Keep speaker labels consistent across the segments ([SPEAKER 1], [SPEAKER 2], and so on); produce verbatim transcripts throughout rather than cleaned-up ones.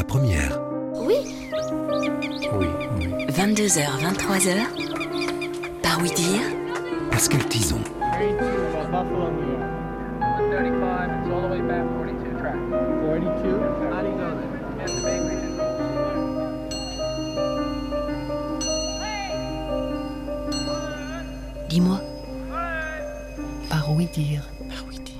[SPEAKER 1] première.
[SPEAKER 2] Oui.
[SPEAKER 3] Oui, oui.
[SPEAKER 4] vingt-deux heures, vingt-trois heures. Par oui dire.
[SPEAKER 1] Pascal Tison.
[SPEAKER 4] Dis-moi.
[SPEAKER 5] Par oui dire.
[SPEAKER 4] Par oui dire.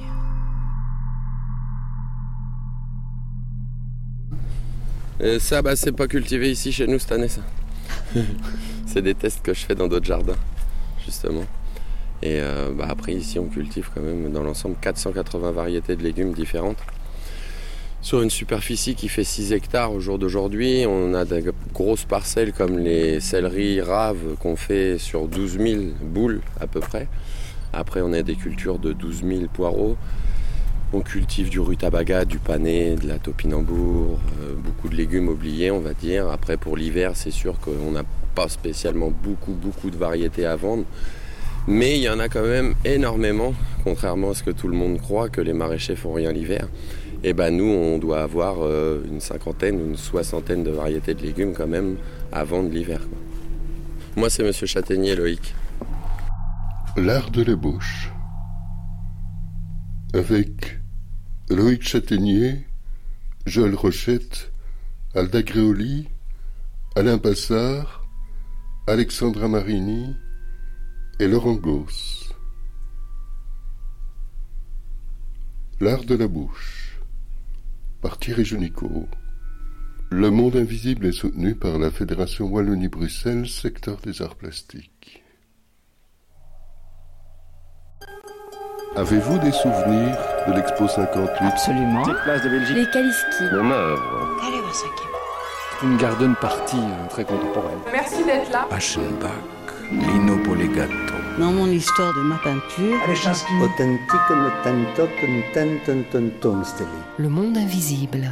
[SPEAKER 3] Et ça, bah, c'est pas cultivé ici chez nous cette année, ça. C'est des tests que je fais dans d'autres jardins, justement. Et euh, bah, après, ici, on cultive quand même dans l'ensemble quatre cent quatre-vingts variétés de légumes différentes. Sur une superficie qui fait six hectares au jour d'aujourd'hui, on a de grosses parcelles comme les céleris raves qu'on fait sur douze mille boules à peu près. Après, on a des cultures de douze mille poireaux. On cultive du rutabaga, du panais, de la topinambour, euh, beaucoup de légumes oubliés, on va dire. Après, pour l'hiver, c'est sûr qu'on n'a pas spécialement beaucoup, beaucoup de variétés à vendre. Mais il y en a quand même énormément, contrairement à ce que tout le monde croit, que les maraîchers font rien l'hiver. Et ben nous, on doit avoir euh, une cinquantaine, une soixantaine de variétés de légumes quand même à vendre l'hiver, quoi. Moi, c'est Monsieur Châtaignier, Loïc.
[SPEAKER 6] L'art de l'ébauche. Avec Loïc Châtaignier, Joël Rochette, Alda Gréoli, Alain Passard, Alexandra Marini et Laurent Gauss. L'art de la bouche, par Thierry Junicaud. Le monde invisible est soutenu par la Fédération Wallonie-Bruxelles, secteur des arts plastiques. Avez-vous des souvenirs de l'Expo cinquante-huit ?
[SPEAKER 5] Absolument.
[SPEAKER 7] Petite place de Belgique.
[SPEAKER 2] Les Kaliski.
[SPEAKER 3] Mon œuvre.
[SPEAKER 4] Allez, va cinquième.
[SPEAKER 7] C'est une garden party euh, très contemporaine.
[SPEAKER 8] Merci d'être là.
[SPEAKER 1] Aschenbach, Lino Polegato.
[SPEAKER 5] Dans mon histoire de ma peinture,
[SPEAKER 4] Le monde invisible.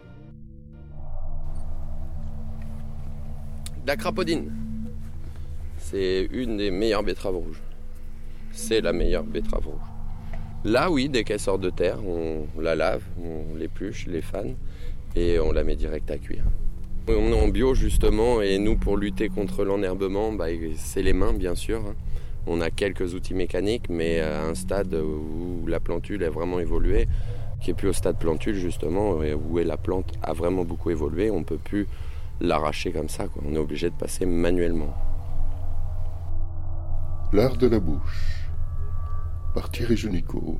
[SPEAKER 3] La crapaudine. C'est une des meilleures betteraves rouges. C'est la meilleure betterave rouge. Là, oui, dès qu'elle sort de terre, on la lave, on l'épluche, les fane, et on la met direct à cuire. On est en bio, justement, et nous, pour lutter contre l'enherbement, bah, c'est les mains, bien sûr. On a quelques outils mécaniques, mais à un stade où la plantule a vraiment évolué, qui n'est plus au stade plantule, justement, où la plante a vraiment beaucoup évolué, on ne peut plus l'arracher comme ça, quoi. On est obligé de passer manuellement.
[SPEAKER 6] L'art de la bouche, par Thierry Junicaud.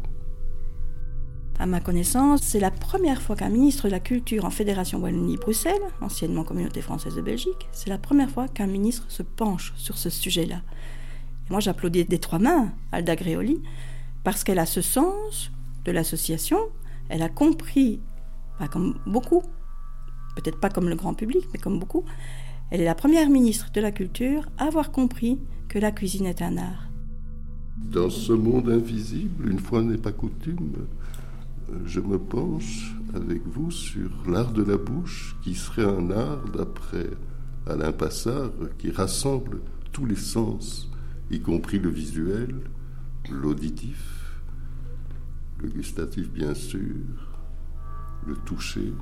[SPEAKER 9] À ma connaissance, c'est la première fois qu'un ministre de la Culture en Fédération Wallonie-Bruxelles, anciennement Communauté française de Belgique, c'est la première fois qu'un ministre se penche sur ce sujet-là. Et moi, j'applaudis des trois mains Alda Gréoli, parce qu'elle a ce sens de l'association, elle a compris, pas comme beaucoup, peut-être pas comme le grand public, mais comme beaucoup, elle est la première ministre de la Culture à avoir compris que la cuisine est un art.
[SPEAKER 6] Dans ce monde invisible, une fois n'est pas coutume, je me penche avec vous sur l'art de la bouche, qui serait un art, d'après Alain Passard, qui rassemble tous les sens, y compris le visuel, l'auditif, le gustatif bien sûr, le toucher.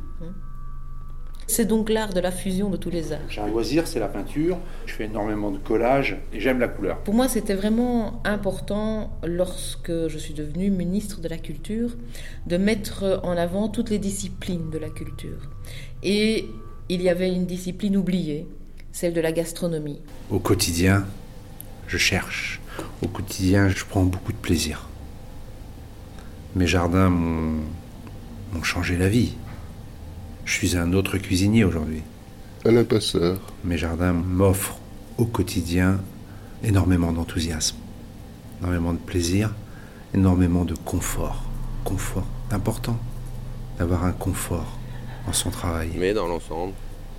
[SPEAKER 10] C'est donc l'art de la fusion de tous les arts.
[SPEAKER 11] J'ai un loisir, c'est la peinture. Je fais énormément de collage et j'aime la couleur.
[SPEAKER 10] Pour moi, c'était vraiment important, lorsque je suis devenue ministre de la Culture, de mettre en avant toutes les disciplines de la culture. Et il y avait une discipline oubliée, celle de la gastronomie.
[SPEAKER 12] Au quotidien, je cherche. Au quotidien, je prends beaucoup de plaisir. Mes jardins m'ont, m'ont changé la vie. Je suis un autre cuisinier aujourd'hui.
[SPEAKER 6] Alain Passard.
[SPEAKER 12] Mes jardins m'offrent au quotidien énormément d'enthousiasme, énormément de plaisir, énormément de confort. Confort, c'est important d'avoir un confort dans son travail.
[SPEAKER 3] Mais dans l'ensemble,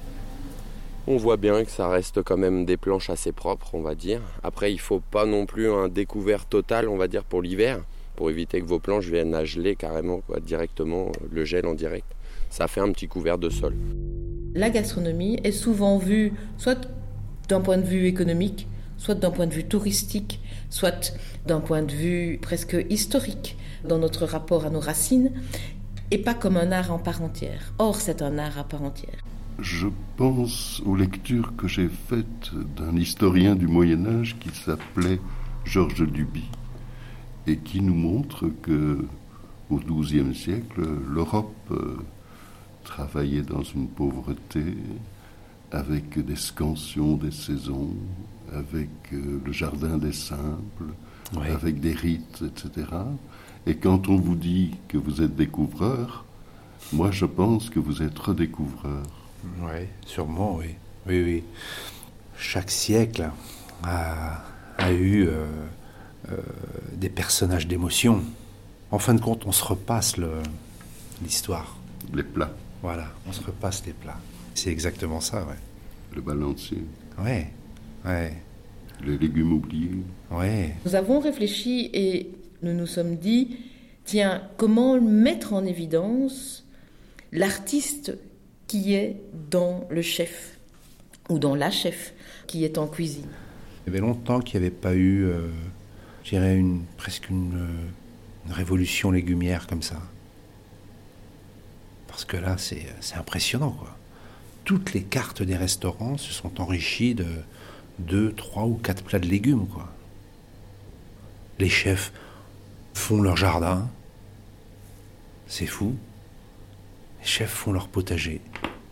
[SPEAKER 3] on voit bien que ça reste quand même des planches assez propres, on va dire. Après, il ne faut pas non plus un découvert total, on va dire, pour l'hiver, pour éviter que vos planches viennent à geler carrément, quoi, directement, le gel en direct. Ça fait un petit couvert de sol.
[SPEAKER 10] La gastronomie est souvent vue soit d'un point de vue économique, soit d'un point de vue touristique, soit d'un point de vue presque historique dans notre rapport à nos racines. et pas comme un art en part entière. Or, c'est un art à part entière.
[SPEAKER 6] Je pense aux lectures que j'ai faites d'un historien du Moyen-Âge qui s'appelait Georges Duby et qui nous montre que au douzième siècle, l'Europe euh, travaillait dans une pauvreté avec des scansions des saisons, avec euh, le jardin des simples, oui. avec des rites, et cetera. Et quand on vous dit que vous êtes découvreur, moi je pense que vous êtes redécouvreur.
[SPEAKER 12] Oui, sûrement, oui. Oui, oui. Chaque siècle a, a eu euh, euh, des personnages d'émotion. En fin de compte, on se repasse le, l'histoire.
[SPEAKER 6] Les plats.
[SPEAKER 12] Voilà, on se repasse les plats. C'est exactement ça, ouais.
[SPEAKER 6] Le balancier.
[SPEAKER 12] Ouais, ouais.
[SPEAKER 6] Les légumes oubliés.
[SPEAKER 12] Ouais.
[SPEAKER 10] Nous avons réfléchi et nous nous sommes dit, tiens, comment mettre en évidence l'artiste qui est dans le chef, ou dans la chef, qui est en cuisine.
[SPEAKER 12] Il y avait longtemps qu'il n'y avait pas eu, euh, je dirais, une, presque une... Euh, une révolution légumière comme ça. Parce que là, c'est, c'est impressionnant, quoi. Toutes les cartes des restaurants se sont enrichies de deux, trois ou quatre plats de légumes, quoi. Les chefs font leur jardin. C'est fou. Les chefs font leur potager.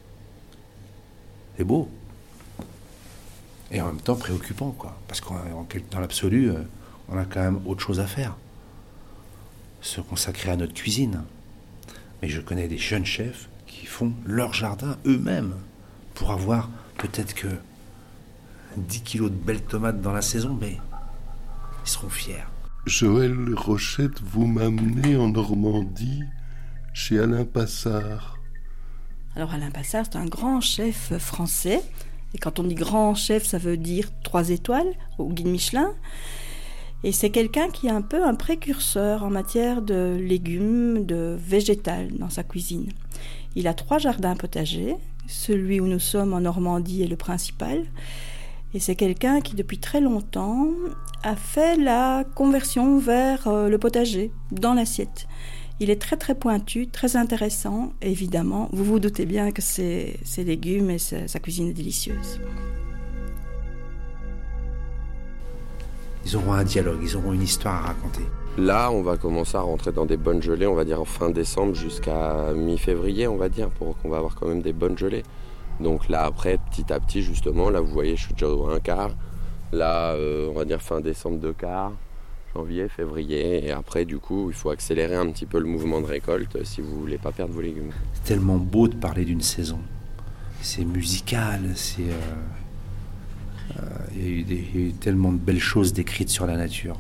[SPEAKER 12] C'est beau. Et en même temps préoccupant, quoi. Parce que dans l'absolu, on a quand même autre chose à faire. Se consacrer à notre cuisine. Mais je connais des jeunes chefs qui font leur jardin eux-mêmes pour avoir peut-être que dix kilos de belles tomates dans la saison, mais ils seront fiers.
[SPEAKER 6] Joël Rochette, vous m'amenez en Normandie chez Alain Passard.
[SPEAKER 9] Alors Alain Passard, c'est un grand chef français. Et quand on dit grand chef, ça veut dire trois étoiles au guide Michelin. Et c'est quelqu'un qui est un peu un précurseur en matière de légumes, de végétal dans sa cuisine. Il a trois jardins potagers. Celui où nous sommes en Normandie est le principal. Et c'est quelqu'un qui, depuis très longtemps, a fait la conversion vers euh, le potager, dans l'assiette. Il est très très pointu, très intéressant. Et évidemment, vous vous doutez bien que ses, ses légumes et sa, sa cuisine est délicieuse.
[SPEAKER 12] Ils auront un dialogue, ils auront une histoire à raconter.
[SPEAKER 3] Là, on va commencer à rentrer dans des bonnes gelées, on va dire en fin décembre jusqu'à mi-février, on va dire, pour qu'on va avoir quand même des bonnes gelées. Donc là, après, petit à petit, justement, là, vous voyez, je suis déjà au un quart. Là, euh, on va dire fin décembre, deux quarts, janvier, février. Et après, du coup, il faut accélérer un petit peu le mouvement de récolte si vous voulez pas perdre vos légumes.
[SPEAKER 12] C'est tellement beau de parler d'une saison. C'est musical, c'est... Euh... Euh, il, y a eu des, il y a eu tellement de belles choses décrites sur la nature.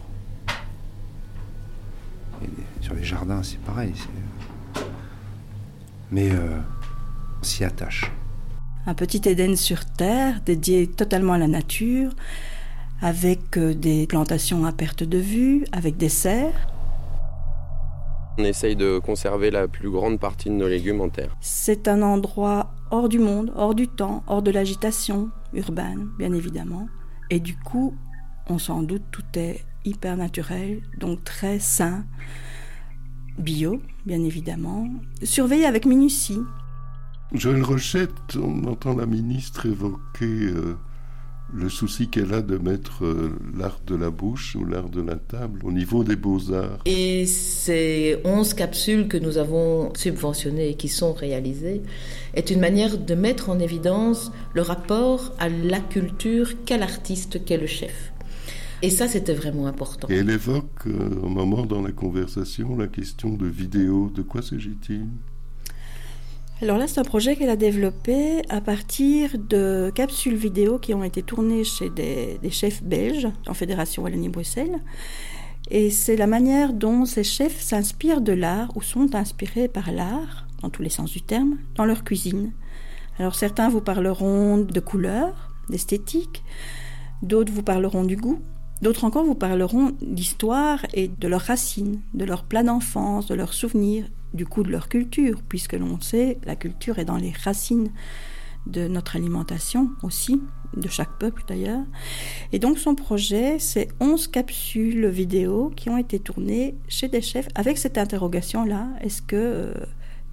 [SPEAKER 12] Et sur les jardins, c'est pareil. C'est... Mais euh, on s'y attache.
[SPEAKER 9] Un petit Éden sur terre, dédié totalement à la nature, avec des plantations à perte de vue, avec des serres.
[SPEAKER 3] On essaye de conserver la plus grande partie de nos légumes en terre.
[SPEAKER 9] C'est un endroit hors du monde, hors du temps, hors de l'agitation urbaine, bien évidemment. Et du coup, on s'en doute, tout est hyper naturel, donc très sain, bio, bien évidemment, surveillé avec minutie.
[SPEAKER 6] Joël Rochette, on entend la ministre évoquer euh, le souci qu'elle a de mettre euh, l'art de la bouche ou l'art de la table au niveau des beaux-arts.
[SPEAKER 10] Et ces onze capsules que nous avons subventionnées et qui sont réalisées est une manière de mettre en évidence le rapport à la culture qu'a l'artiste, qu'est le chef. Et ça, c'était vraiment important.
[SPEAKER 6] Et elle évoque euh, un moment dans la conversation la question de vidéo. De quoi s'agit-il ?
[SPEAKER 9] Alors là, c'est un projet qu'elle a développé à partir de capsules vidéo qui ont été tournées chez des, des chefs belges en Fédération Wallonie-Bruxelles. Et c'est la manière dont ces chefs s'inspirent de l'art ou sont inspirés par l'art, dans tous les sens du terme, dans leur cuisine. Alors certains vous parleront de couleurs, d'esthétique, d'autres vous parleront du goût, d'autres encore vous parleront d'histoire et de leurs racines, de leurs plats d'enfance, de leurs souvenirs, du coup de leur culture, puisque l'on sait, la culture est dans les racines de notre alimentation aussi, de chaque peuple d'ailleurs. Et donc son projet, c'est onze capsules vidéo qui ont été tournées chez des chefs avec cette interrogation-là, est-ce que euh,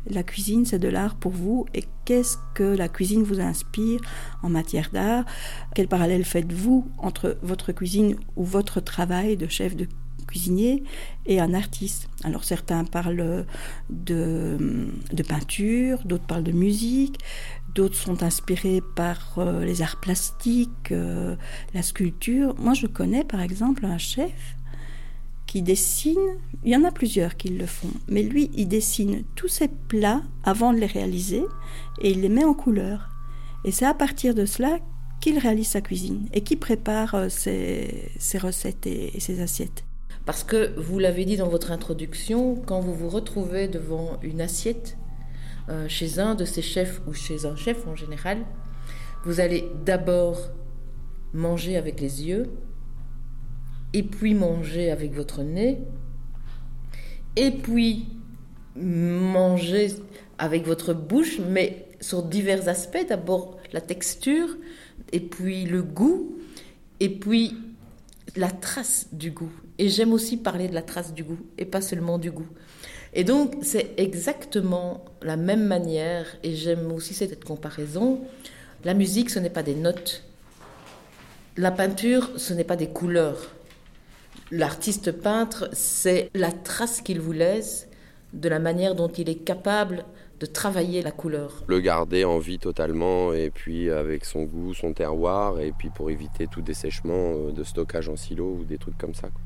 [SPEAKER 9] la cuisine, c'est de l'art pour vous et qu'est-ce que la cuisine vous inspire en matière d'art? Quel parallèle faites-vous entre votre cuisine ou votre travail de chef de cuisinier et un artiste? Alors certains parlent de, de peinture, d'autres parlent de musique, d'autres sont inspirés par euh, les arts plastiques, euh, la sculpture. Moi je connais par exemple un chef qui dessine, il y en a plusieurs qui le font, mais lui, il dessine tous ses plats avant de les réaliser et il les met en couleur. Et c'est à partir de cela qu'il réalise sa cuisine et qu'il prépare ses, ses recettes et, et ses assiettes.
[SPEAKER 10] Parce que, vous l'avez dit dans votre introduction, quand vous vous retrouvez devant une assiette, euh, chez un de ces chefs ou chez un chef en général, vous allez d'abord manger avec les yeux, et puis manger avec votre nez, et puis manger avec votre bouche, mais sur divers aspects. D'abord la texture, et puis le goût, et puis la trace du goût. Et j'aime aussi parler de la trace du goût, et pas seulement du goût. Et donc c'est exactement la même manière, et j'aime aussi cette comparaison. La musique, ce n'est pas des notes. La peinture, ce n'est pas des couleurs. L'artiste peintre, c'est la trace qu'il vous laisse de la manière dont il est capable de travailler la couleur.
[SPEAKER 3] Le garder en vie totalement et puis avec son goût, son terroir et puis pour éviter tout dessèchement de stockage en silo ou des trucs comme ça.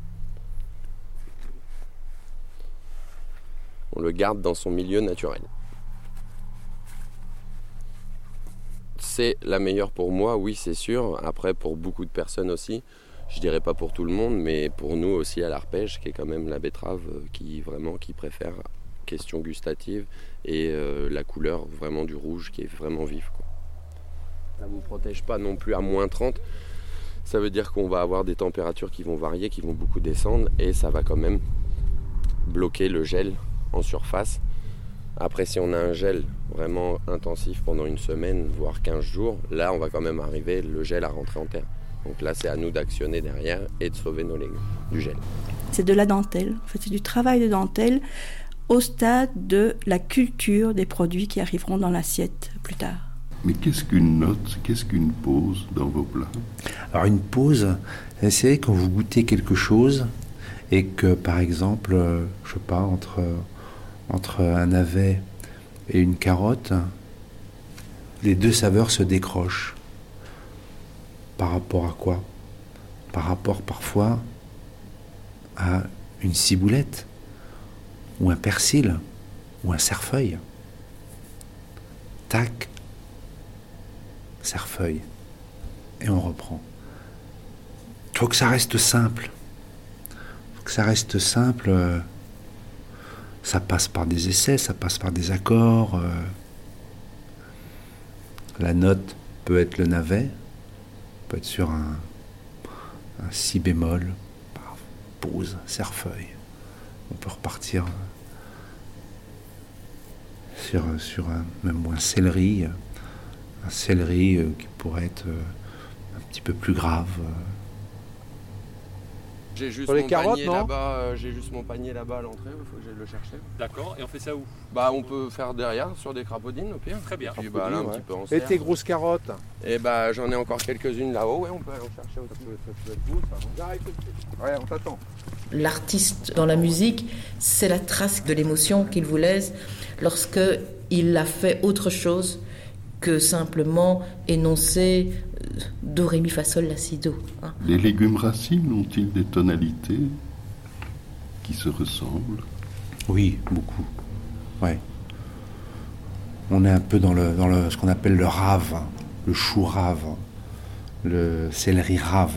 [SPEAKER 3] On le garde dans son milieu naturel. C'est la meilleure pour moi, oui c'est sûr. Après pour beaucoup de personnes aussi. Je dirais pas pour tout le monde, mais pour nous aussi à l'arpège, qui est quand même la betterave qui vraiment qui préfère question gustative et euh, la couleur vraiment du rouge qui est vraiment vif, quoi. Ça ne vous protège pas non plus à moins trente. Ça veut dire qu'on va avoir des températures qui vont varier, qui vont beaucoup descendre et ça va quand même bloquer le gel en surface. Après, si on a un gel vraiment intensif pendant une semaine, voire quinze jours, là on va quand même arriver le gel à rentrer en terre. Donc là, c'est à nous d'actionner derrière et de sauver nos légumes du gel.
[SPEAKER 9] C'est de la dentelle. En fait, c'est du travail de dentelle au stade de la culture des produits qui arriveront dans l'assiette plus tard.
[SPEAKER 6] Mais qu'est-ce qu'une note, qu'est-ce qu'une pause dans vos plats?
[SPEAKER 12] Alors une pause, c'est quand vous goûtez quelque chose et que, par exemple, euh, je sais pas, entre, entre un navet et une carotte, les deux saveurs se décrochent. Par rapport à quoi? Par rapport parfois à une ciboulette, ou un persil, ou un cerfeuil. Tac, cerfeuil. Et on reprend. Il faut que ça reste simple. Il faut que ça reste simple. Ça passe par des essais, ça passe par des accords. La note peut être le navet, peut être sur un, un si bémol, pause, cerfeuil. On peut repartir sur, sur un, même un céleri, un céleri qui pourrait être un petit peu plus grave.
[SPEAKER 3] J'ai juste,
[SPEAKER 2] Pour les
[SPEAKER 3] mon
[SPEAKER 2] carottes,
[SPEAKER 3] panier
[SPEAKER 2] non
[SPEAKER 3] là-bas, euh, j'ai juste mon panier là-bas à l'entrée, il faut que j'aille le chercher.
[SPEAKER 2] D'accord, et on fait ça où?
[SPEAKER 3] Bah on peut faire derrière, sur des crapaudines au pire.
[SPEAKER 2] Très bien.
[SPEAKER 3] Et puis bah là un
[SPEAKER 2] ouais.
[SPEAKER 3] petit peu en
[SPEAKER 2] Et
[SPEAKER 3] serre.
[SPEAKER 2] tes grosses carottes?
[SPEAKER 3] Et bah j'en ai encore quelques-unes là-haut, ouais, on peut aller en chercher aussi. Ça peut être vous, ça.
[SPEAKER 2] J'arrive tout de suite. Ouais, on t'attend.
[SPEAKER 10] L'artiste dans la musique, c'est la trace de l'émotion qu'il vous laisse lorsque il a fait autre chose que simplement énoncer do, ré, mi, fa, sol, la, si, do. Hein.
[SPEAKER 6] Les légumes racines ont-ils des tonalités qui se ressemblent?
[SPEAKER 12] Oui, beaucoup. Ouais. On est un peu dans, le, dans le, ce qu'on appelle le rave, le chou rave, le céleri rave.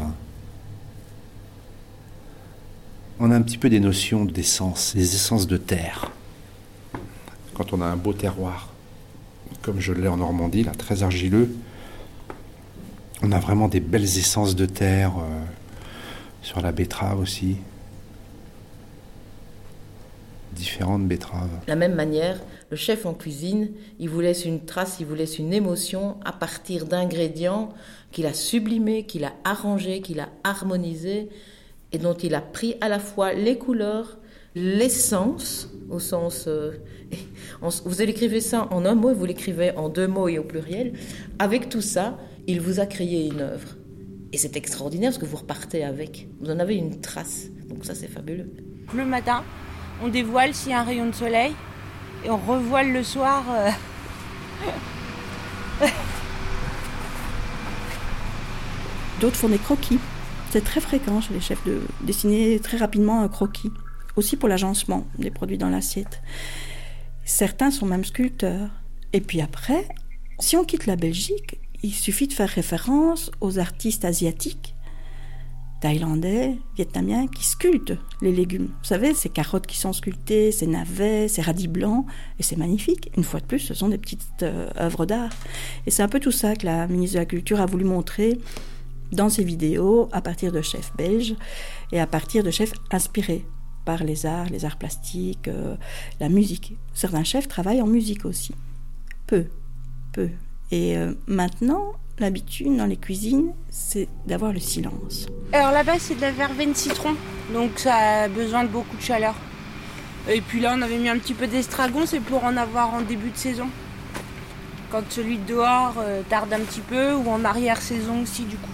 [SPEAKER 12] On a un petit peu des notions d'essence, des essences de terre. Quand on a un beau terroir, comme je l'ai en Normandie, là, très argileux, on a vraiment des belles essences de terre, euh, sur la betterave aussi. Différentes betteraves.
[SPEAKER 10] De la même manière, le chef en cuisine, il vous laisse une trace, il vous laisse une émotion à partir d'ingrédients qu'il a sublimés, qu'il a arrangés, qu'il a harmonisés et dont il a pris à la fois les couleurs, L'essence, au sens... Euh, en, vous écrivez ça en un mot et vous l'écrivez en deux mots et au pluriel. Avec tout ça, il vous a créé une œuvre. Et c'est extraordinaire parce que vous repartez avec. Vous en avez une trace. Donc ça, c'est fabuleux.
[SPEAKER 8] Le matin, on dévoile s'il y a un rayon de soleil et on revoile le soir. Euh...
[SPEAKER 9] D'autres font des croquis. C'est très fréquent chez les chefs de dessiner très rapidement un croquis. Aussi pour l'agencement des produits dans l'assiette. Certains sont même sculpteurs. Et puis après, si on quitte la Belgique, il suffit de faire référence aux artistes asiatiques, thaïlandais, vietnamiens, qui sculptent les légumes. Vous savez, ces carottes qui sont sculptées, ces navets, ces radis blancs, et c'est magnifique. Une fois de plus, ce sont des petites euh, œuvres d'art. Et c'est un peu tout ça que la ministre de la Culture a voulu montrer dans ses vidéos, à partir de chefs belges et à partir de chefs inspirés par les arts, les arts plastiques, euh, la musique. Certains chefs travaillent en musique aussi. Peu, peu. Et euh, maintenant, l'habitude dans les cuisines, c'est d'avoir le silence.
[SPEAKER 8] Alors là-bas, c'est de la verveine citron, donc ça a besoin de beaucoup de chaleur. Et puis là, on avait mis un petit peu d'estragon, c'est pour en avoir en début de saison. Quand celui de dehors euh, tarde un petit peu, ou en arrière-saison aussi, du coup.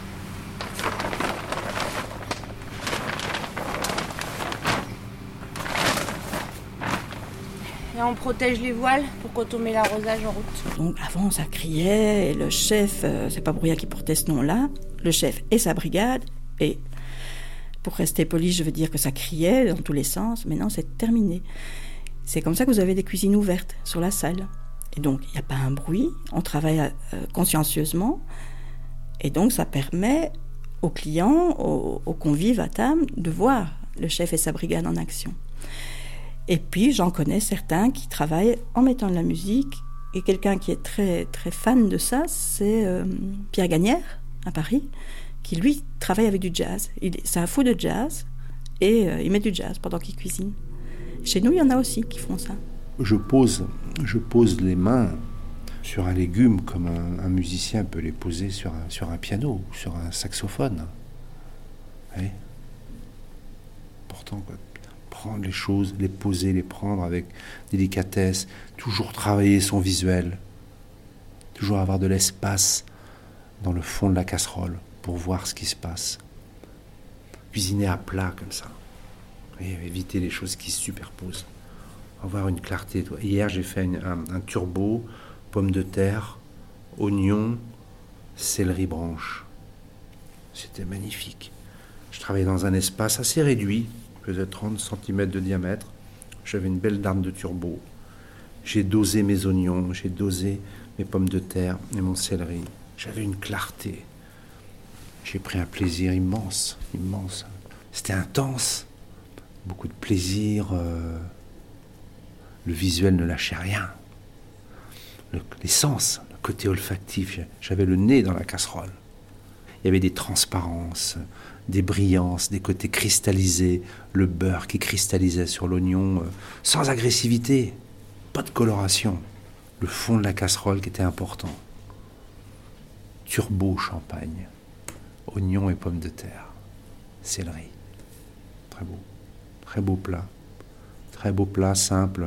[SPEAKER 8] Et on protège les voiles pour quand on met l'arrosage en route.
[SPEAKER 9] Donc avant, ça criait, et le chef, euh, c'est pas pour rien qu'il portait ce nom-là, le chef et sa brigade, et pour rester poli, je veux dire que ça criait dans tous les sens, mais non, c'est terminé. C'est comme ça que vous avez des cuisines ouvertes sur la salle. Et donc, il n'y a pas un bruit, on travaille euh, consciencieusement, et donc ça permet aux clients, aux, aux convives à table, de voir le chef et sa brigade en action. Et puis, j'en connais certains qui travaillent en mettant de la musique. Et quelqu'un qui est très, très fan de ça, c'est euh, Pierre Gagnère, à Paris, qui, lui, travaille avec du jazz. Il, c'est un fou de jazz, et euh, il met du jazz pendant qu'il cuisine. Chez nous, il y en a aussi qui font ça.
[SPEAKER 12] Je pose, je pose les mains sur un légume comme un, un musicien peut les poser sur un, sur un piano ou sur un saxophone. Oui. Important, quoi. Prendre les choses, les poser, les prendre avec délicatesse, toujours travailler son visuel, toujours avoir de l'espace dans le fond de la casserole pour voir ce qui se passe. Cuisiner à plat comme ça, et éviter les choses qui se superposent, avoir une clarté. Hier, j'ai fait une, un, un turbo, pommes de terre, oignons, céleri branche. C'était magnifique. Je travaillais dans un espace assez réduit, faisait trente centimètres de diamètre. J'avais une belle dame de turbo. J'ai dosé mes oignons, j'ai dosé mes pommes de terre et mon céleri. J'avais une clarté. J'ai pris un plaisir immense, immense. C'était intense. Beaucoup de plaisir. Euh... Le visuel ne lâchait rien. Le, les sens, le côté olfactif. J'avais le nez dans la casserole. Il y avait des transparences, des brillances, des côtés cristallisés, le beurre qui cristallisait sur l'oignon, euh, sans agressivité, pas de coloration. Le fond de la casserole qui était important. Turbo champagne, oignons et pommes de terre, céleri. Très beau, très beau plat. Très beau plat, simple,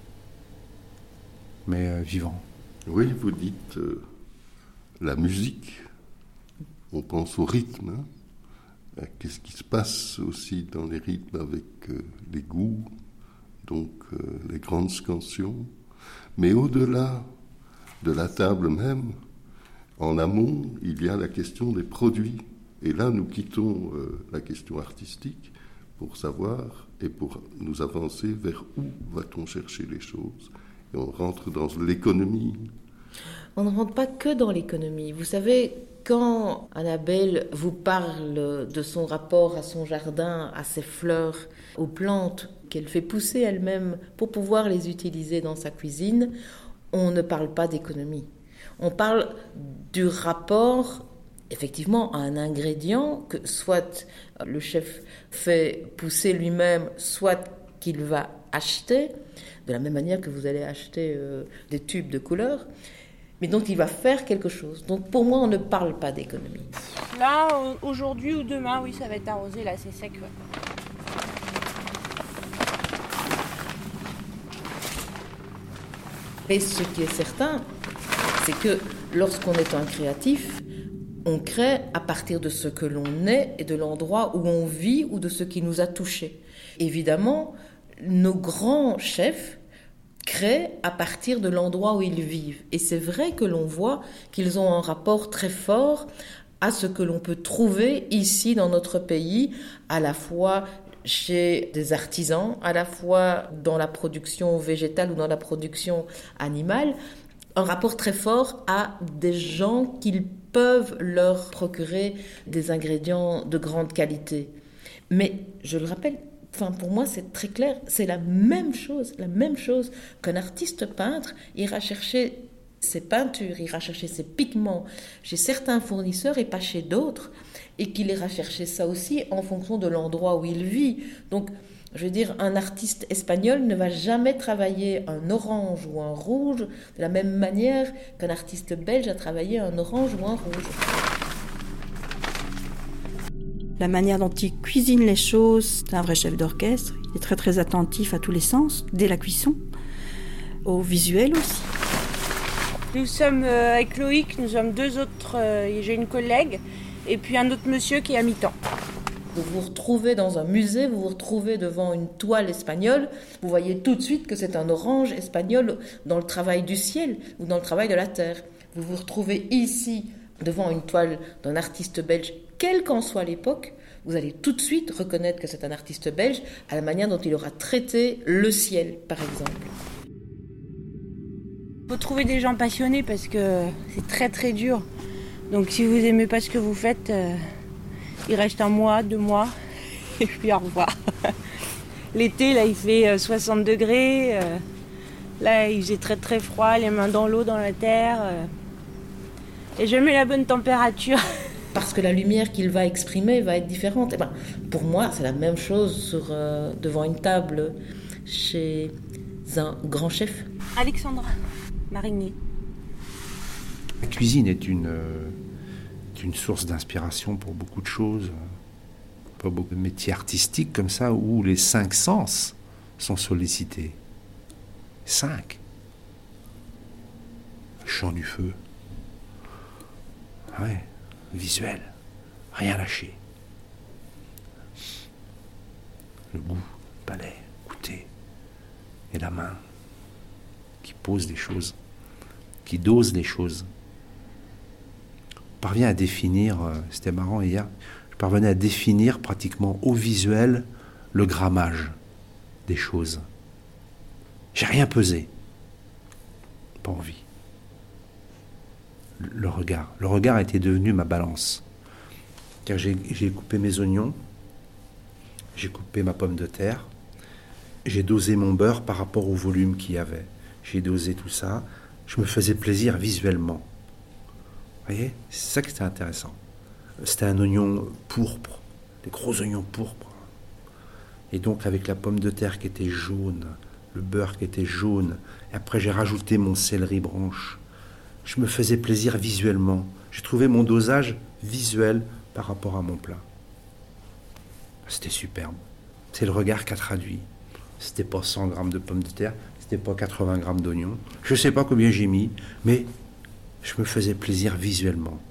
[SPEAKER 12] mais euh, vivant.
[SPEAKER 6] Oui, vous dites euh, la musique. On pense au rythme. Hein. Qu'est-ce qui se passe aussi dans les rythmes avec euh, les goûts, donc euh, les grandes scansions. Mais au-delà de la table même, en amont, il y a la question des produits. Et là, nous quittons euh, la question artistique pour savoir et pour nous avancer vers où va-t-on chercher les choses. Et on rentre dans l'économie.
[SPEAKER 10] On ne rentre pas que dans l'économie. Vous savez, quand Annabelle vous parle de son rapport à son jardin, à ses fleurs, aux plantes qu'elle fait pousser elle-même pour pouvoir les utiliser dans sa cuisine, on ne parle pas d'économie. On parle du rapport, effectivement, à un ingrédient que soit le chef fait pousser lui-même, soit qu'il va acheter, de la même manière que vous allez acheter euh, des tubes de couleurs. Mais donc, il va faire quelque chose. Donc, pour moi, on ne parle pas d'économie.
[SPEAKER 8] Là, aujourd'hui ou demain, oui, ça va être arrosé, là, c'est sec. Ouais.
[SPEAKER 10] Et ce qui est certain, c'est que lorsqu'on est un créatif, on crée à partir de ce que l'on est et de l'endroit où on vit ou de ce qui nous a touchés. Évidemment, nos grands chefs créent à partir de l'endroit où ils vivent. Et c'est vrai que l'on voit qu'ils ont un rapport très fort à ce que l'on peut trouver ici dans notre pays, à la fois chez des artisans, à la fois dans la production végétale ou dans la production animale, un rapport très fort à des gens qu'ils peuvent leur procurer des ingrédients de grande qualité. Mais je le rappelle, enfin pour moi c'est très clair, c'est la même chose, la même chose qu'un artiste peintre ira chercher ses peintures, ira chercher ses pigments chez certains fournisseurs et pas chez d'autres, et qu'il ira chercher ça aussi en fonction de l'endroit où il vit. Donc je veux dire, un artiste espagnol ne va jamais travailler un orange ou un rouge de la même manière qu'un artiste belge a travaillé un orange ou un rouge.
[SPEAKER 9] La manière dont il cuisine les choses, c'est un vrai chef d'orchestre. Il est très très attentif à tous les sens, dès la cuisson, au visuel aussi.
[SPEAKER 8] Nous sommes euh, avec Loïc, nous sommes deux autres, euh, j'ai une collègue et puis un autre monsieur qui est à mi-temps.
[SPEAKER 10] Vous vous retrouvez dans un musée, vous vous retrouvez devant une toile espagnole, vous voyez tout de suite que c'est un orange espagnol dans le travail du ciel ou dans le travail de la terre. Vous vous retrouvez ici devant une toile d'un artiste belge, quelle qu'en soit l'époque, vous allez tout de suite reconnaître que c'est un artiste belge à la manière dont il aura traité le ciel, par exemple.
[SPEAKER 8] Il faut trouver des gens passionnés parce que c'est très très dur. Donc si vous n'aimez pas ce que vous faites... Euh... Il reste un mois, deux mois, et puis au revoir. L'été, là, il fait soixante degrés. Euh, là, il faisait très très froid, les mains dans l'eau, dans la terre. Euh, et jamais la bonne température.
[SPEAKER 10] Parce que la lumière qu'il va exprimer va être différente. Et ben, pour moi, c'est la même chose sur, euh, devant une table chez un grand chef.
[SPEAKER 8] Alexandra Marigny.
[SPEAKER 12] La cuisine est une... Euh... une source d'inspiration pour beaucoup de choses, pas beaucoup de métiers artistiques comme ça où les cinq sens sont sollicités. Cinq. Le chant du feu. Ouais, visuel, rien lâché. Le goût, le palais, goûter, et la main qui pose des choses, qui dose des choses. Je parviens à définir, c'était marrant hier, je parvenais à définir pratiquement au visuel le grammage des choses. J'ai rien pesé. Pas envie. Le, le regard. Le regard était devenu ma balance. Car j'ai, j'ai coupé mes oignons, j'ai coupé ma pomme de terre, j'ai dosé mon beurre par rapport au volume qu'il y avait. J'ai dosé tout ça, je me faisais plaisir visuellement. Vous voyez, c'est ça qui était intéressant. C'était un oignon pourpre, des gros oignons pourpres. Et donc avec la pomme de terre qui était jaune, le beurre qui était jaune, et après j'ai rajouté mon céleri branche. Je me faisais plaisir visuellement. J'ai trouvé mon dosage visuel par rapport à mon plat. C'était superbe. C'est le regard qui a traduit. C'était pas cent grammes de pommes de terre, c'était pas quatre-vingts grammes d'oignons. Je sais pas combien j'ai mis, mais je me faisais plaisir visuellement.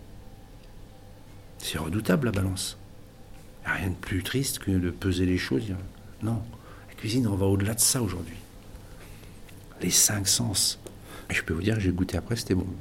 [SPEAKER 12] C'est redoutable la balance. Il n'y a rien de plus triste que de peser les choses. Non, la cuisine, on va au-delà de ça aujourd'hui. Les cinq sens. Et je peux vous dire que j'ai goûté après, c'était bon.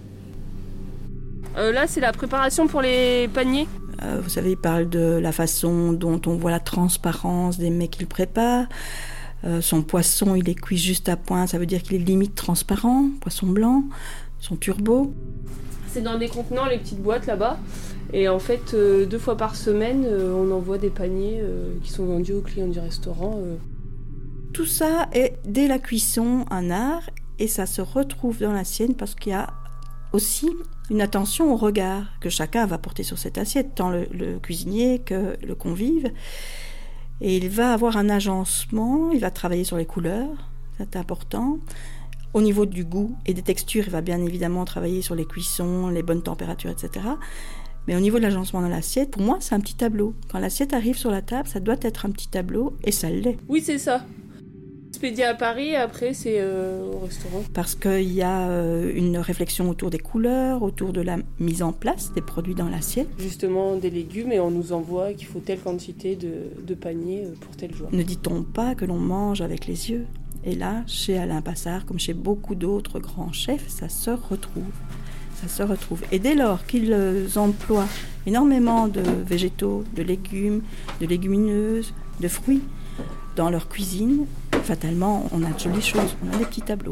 [SPEAKER 13] Euh, là, c'est la préparation pour les paniers.
[SPEAKER 9] Euh, vous savez, il parle de la façon dont on voit la transparence des mets qu'il prépare. Euh, son poisson, il est cuit juste à point, ça veut dire qu'il est limite transparent, poisson blanc. Son turbo.
[SPEAKER 13] C'est dans des contenants, les petites boîtes là-bas. Et en fait, euh, deux fois par semaine, euh, on envoie des paniers euh, qui sont vendus aux clients du restaurant. Euh.
[SPEAKER 9] Tout ça est, dès la cuisson, un art. Et ça se retrouve dans l'assiette parce qu'il y a aussi une attention au regard que chacun va porter sur cette assiette, tant le, le cuisinier que le convive. Et il va avoir un agencement, il va travailler sur les couleurs, c'est important. Au niveau du goût et des textures, il va bien évidemment travailler sur les cuissons, les bonnes températures, et cetera. Mais au niveau de l'agencement dans l'assiette, pour moi, c'est un petit tableau. Quand l'assiette arrive sur la table, ça doit être un petit tableau, et ça l'est.
[SPEAKER 13] Oui, c'est ça. expédié à Paris, et après c'est euh, au restaurant.
[SPEAKER 9] Parce qu'il y a euh, une réflexion autour des couleurs, autour de la mise en place des produits dans l'assiette.
[SPEAKER 13] Justement des légumes, et on nous envoie qu'il faut telle quantité de, de panier pour tel jour.
[SPEAKER 9] Ne dit-on pas que l'on mange avec les yeux ? Et là, chez Alain Passard, comme chez beaucoup d'autres grands chefs, ça se retrouve. Ça se retrouve. Et dès lors qu'ils emploient énormément de végétaux, de légumes, de légumineuses, de fruits dans leur cuisine, fatalement, on a de jolies choses, on a des petits tableaux.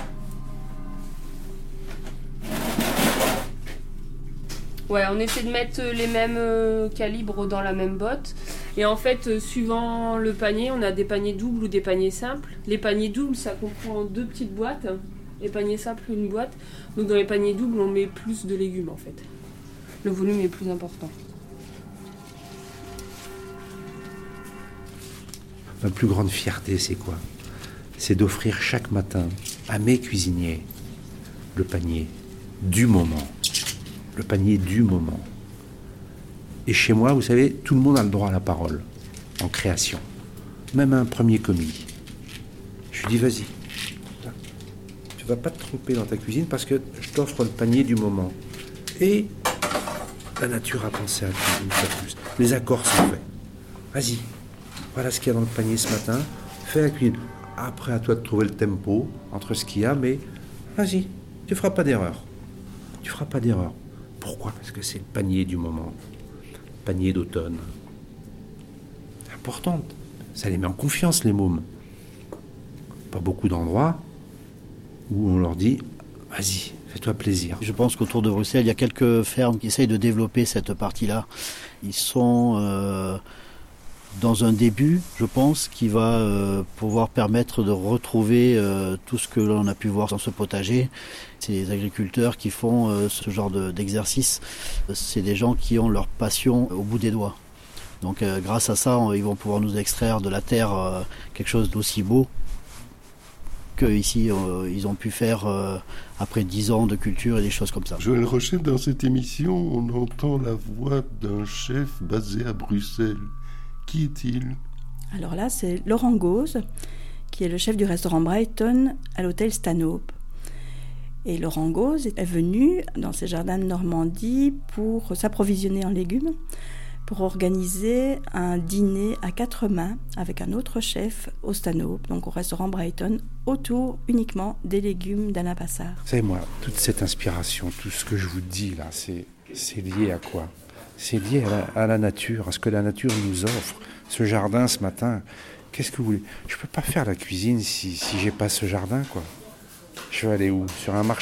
[SPEAKER 13] Ouais, on essaie de mettre les mêmes euh, calibres dans la même botte. Et en fait, euh, suivant le panier, on a des paniers doubles ou des paniers simples. Les paniers doubles, ça comprend deux petites boîtes. Les paniers simples, une boîte. Donc dans les paniers doubles, on met plus de légumes en fait. Le volume est plus important.
[SPEAKER 12] Ma plus grande fierté, c'est quoi ? C'est d'offrir chaque matin à mes cuisiniers le panier du moment. Le panier du moment. Et chez moi, vous savez, tout le monde a le droit à la parole, en création. Même un premier commis. Je lui dis, vas-y, tu vas pas te tromper dans ta cuisine parce que je t'offre le panier du moment. Et la nature a pensé à tout, une fois de plus. Les accords sont faits. Vas-y, voilà ce qu'il y a dans le panier ce matin, fais la cuisine. Après, à toi de trouver le tempo entre ce qu'il y a, mais vas-y, tu feras pas d'erreur. Tu feras pas d'erreur. Pourquoi ? Parce que c'est le panier du moment. Panier d'automne. C'est important. Ça les met en confiance, les mômes. Pas beaucoup d'endroits où on leur dit « Vas-y, fais-toi plaisir ».
[SPEAKER 14] Je pense qu'autour de Bruxelles, il y a quelques fermes qui essayent de développer cette partie-là. Ils sont euh, dans un début, je pense, qui va euh, pouvoir permettre de retrouver euh, tout ce que l'on a pu voir dans ce potager. C'est les agriculteurs qui font euh, ce genre de, d'exercice. C'est des gens qui ont leur passion au bout des doigts. Donc euh, grâce à ça, on, ils vont pouvoir nous extraire de la terre euh, quelque chose d'aussi beau qu'ici, euh, ils ont pu faire euh, après dix ans de culture et des choses comme ça.
[SPEAKER 6] Joël Rochet, dans cette émission, on entend la voix d'un chef basé à Bruxelles. Qui est-il ?
[SPEAKER 9] Alors là, c'est Laurent Gauze, qui est le chef du restaurant Brighton à l'hôtel Stanhope. Et Laurent Gauze est venu dans ses jardins de Normandie pour s'approvisionner en légumes, pour organiser un dîner à quatre mains avec un autre chef au Stanhope, donc au restaurant Brighton, autour uniquement des légumes d'Alain Passard.
[SPEAKER 12] Vous savez, moi, toute cette inspiration, tout ce que je vous dis là, c'est, c'est lié à quoi ? C'est lié à la, à la nature, à ce que la nature nous offre. Ce jardin ce matin, qu'est-ce que vous voulez ? Je ne peux pas faire la cuisine si, si j'ai pas ce jardin, quoi. Je vais aller où ? Sur un marché ?